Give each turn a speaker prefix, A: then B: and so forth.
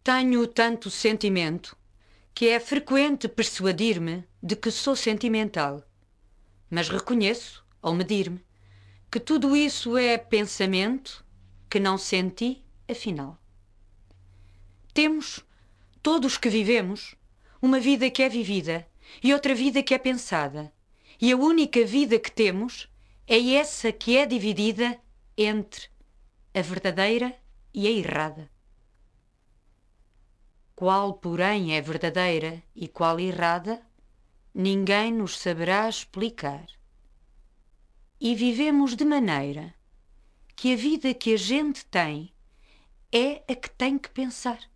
A: Tenho tanto sentimento que é frequente persuadir-me de que sou sentimental. Mas reconheço, ao medir-me, que tudo isso é pensamento que não senti, afinal. Temos, todos que vivemos, uma vida que é vivida e outra vida que é pensada. E a única vida que temos é essa que é dividida entre a verdadeira e a errada. Qual, porém, é verdadeira e qual errada, ninguém nos saberá explicar. E vivemos de maneira que a vida que a gente tem é a que tem que pensar.